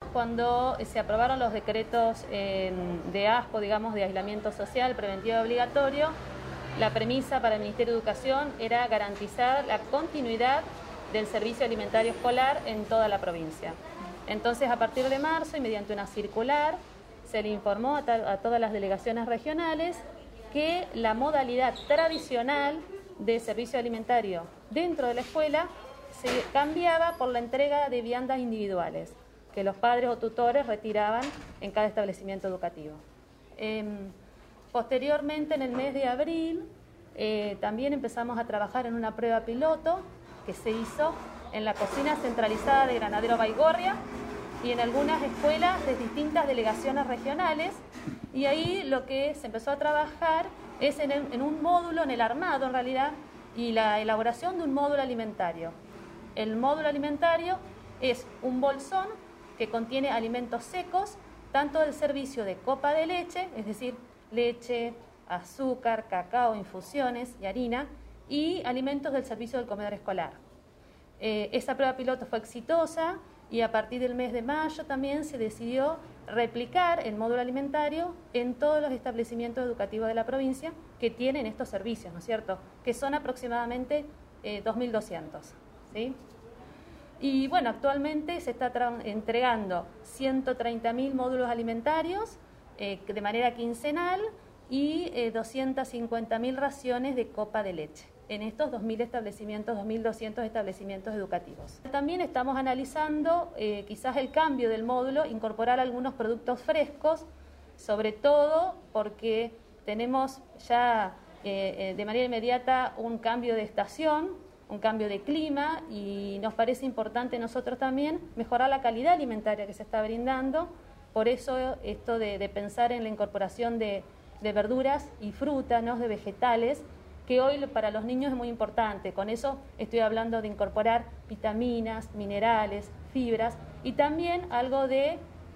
cuando se aprobaron los decretos de ASPO, digamos, de aislamiento social preventivo obligatorio, la premisa para el Ministerio de Educación era garantizar la continuidad del servicio alimentario escolar en toda la provincia. Entonces, a partir de marzo y mediante una circular, se le informó a todas las delegaciones regionales que la modalidad tradicional de servicio alimentario dentro de la escuela se cambiaba por la entrega de viandas individuales que los padres o tutores retiraban en cada establecimiento educativo. Posteriormente, en el mes de abril, también empezamos a trabajar en una prueba piloto que se hizo en la cocina centralizada de Granadero Baigorria y en algunas escuelas de distintas delegaciones regionales, y ahí lo que se empezó a trabajar es en un módulo, en el armado en realidad, y la elaboración de un módulo alimentario. El módulo alimentario es un bolsón que contiene alimentos secos, tanto del servicio de copa de leche, es decir, leche, azúcar, cacao, infusiones y harina, y alimentos del servicio del comedor escolar. Esa prueba piloto fue exitosa y a partir del mes de mayo también se decidió replicar el módulo alimentario en todos los establecimientos educativos de la provincia que tienen estos servicios, ¿no es cierto?, que son aproximadamente 2.200, ¿sí? Y bueno, actualmente se está entregando 130.000 módulos alimentarios de manera quincenal y 250.000 raciones de copa de leche en estos 2.000 establecimientos, 2.200 establecimientos educativos. También estamos analizando quizás el cambio del módulo, incorporar algunos productos frescos, sobre todo porque tenemos ya de manera inmediata un cambio de estación, un cambio de clima, y nos parece importante nosotros también mejorar la calidad alimentaria que se está brindando. Por eso esto de pensar en la incorporación de verduras y frutas, ¿no?, de vegetales, que hoy para los niños es muy importante. Con eso estoy hablando de incorporar vitaminas, minerales, fibras y también algo de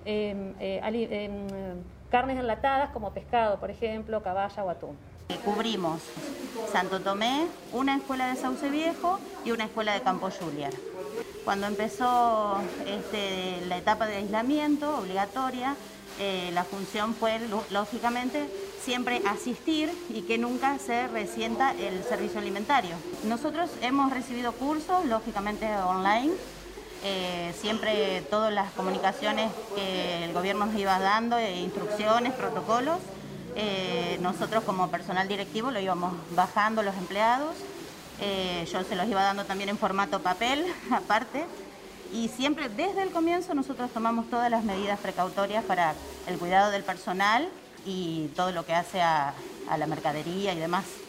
carnes enlatadas como pescado, por ejemplo, caballa o atún. Cubrimos Santo Tomé, una escuela de Sauce Viejo y una escuela de Campo Juliar. Cuando empezó la etapa de aislamiento obligatoria, la función fue, lógicamente, siempre asistir y que nunca se resienta el servicio alimentario. Nosotros hemos recibido cursos, lógicamente online, siempre todas las comunicaciones que el gobierno nos iba dando, instrucciones, protocolos, nosotros como personal directivo lo íbamos bajando los empleados, yo se los iba dando también en formato papel aparte, y siempre desde el comienzo nosotros tomamos todas las medidas precautorias para el cuidado del personal y todo lo que hace a la mercadería y demás.